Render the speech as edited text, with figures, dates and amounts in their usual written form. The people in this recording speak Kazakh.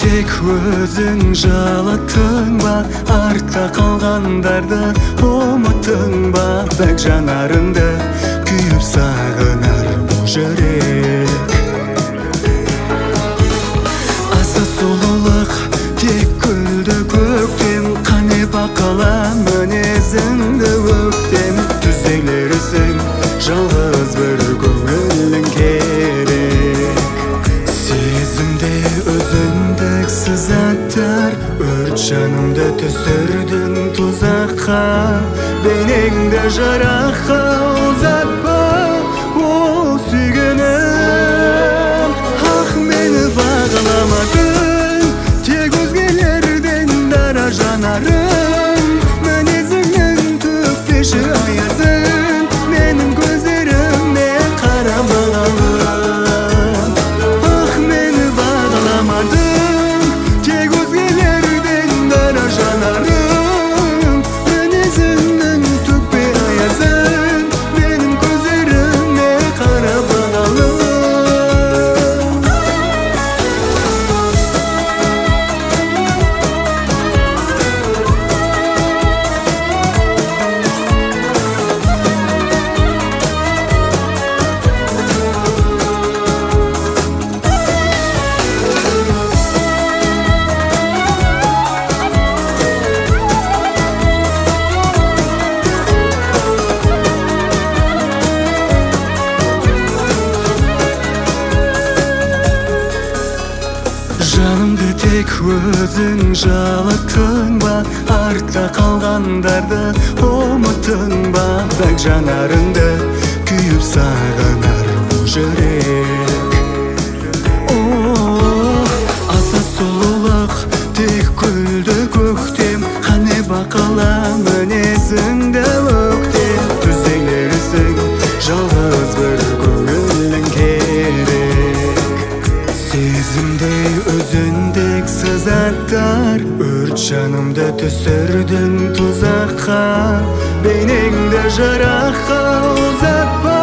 тек өзің жалаттың ба, артта қалғандарды ұмыттың ба? Бәк жанарыңды күйіп сағынар бұл жүрек. Аса сұлулық тек гүлді көктем, қане бақыла мінезіңді өктем. Түзелерсің жалғыз бір көңілің керек. Сезімде өзіндіксіз аттар, өрт жанымды түсірдің тұзаққа. Бейнеңді жараққа ұзатпа, о сүйгенім. Ақ мені бағаламадың, тек өзгелерден дара жанарым. Мінезіңнің төкпеші аязын, менің көздеріме қара бағалым. Ақ мені бағаламадың, тек өзгелерден дара жанарым. Мінезіңнің төкпе аязын, менің көздеріме қара бағалым. Жанымды тек өзің жалаттың ба, артта қалғандарды ұмыттың ба? Бәк жанарыңды күйіп сағынар бұл жүрек. Аса сұлулық тек гүлді көктем, қане бақыла мінезіңді өктем. Түзелерсің жалғыз бір көңілің керек. Сезімде өзіндіксіз аттар, өрт жанымды түсірдің тұзаққа. Бейнеңді жараққа ұзатпа,